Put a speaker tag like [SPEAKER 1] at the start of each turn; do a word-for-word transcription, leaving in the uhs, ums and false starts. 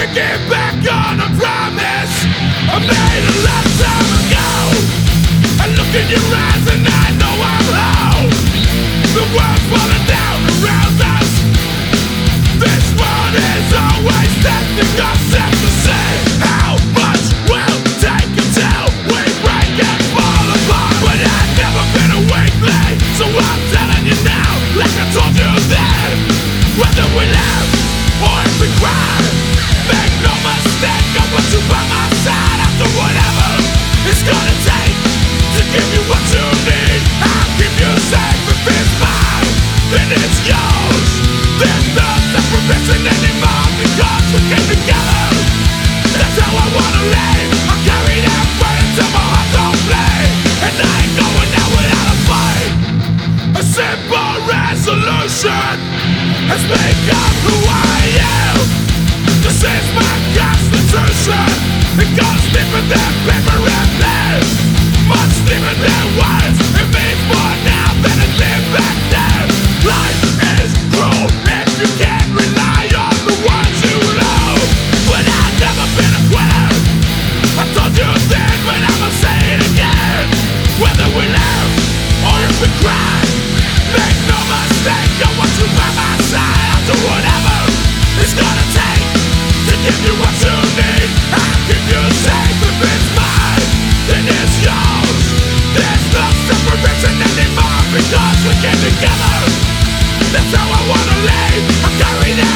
[SPEAKER 1] get back on a promise I made a long time ago. I look in your eyes and I know I'm home. The world's falling down around us. This world is always testing us to see how much we'll take until we break and fall apart. But I've never been a weakling, so I'm telling you now, like I told you then. Whether we live or if we cry, make no mistake, I want you by my side. After whatever it's gonna take to give you what you need, I'll keep you safe. If it's mine, then it's yours. There's no separation anymore because we came together. That's how I wanna live. I carry that burden till my heart don't bleed, and I ain't going out without a fight. A simple resolution has become who I am. This is my constitution. It goes deeper than paper and pen, much deeper than words. It means more now than it did back then. Life is cruel if you can't rely on the ones you love. But I've never been a quitter. I told you then, but I'ma say it again. Whether we live or if we cry, make no mistake, I want you by my side. After whatever it's gonna take to give you what you need, I'll keep you safe. If it's mine, then it's yours. There's no separation anymore because we came together. That's how I wanna live. I carry that